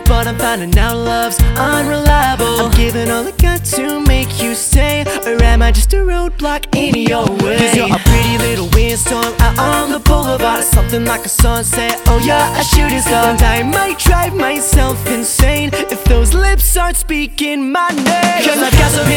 but I'm finding out love's unreliable. I'm giving all I got to make you stay, or am I just a roadblock in your way? 'Cause you're a pretty little windstorm out on the boulevard, something like a sunset, oh yeah, a shooting star. And I might drive myself insane if those lips aren't speaking my name. 'Cause I've got some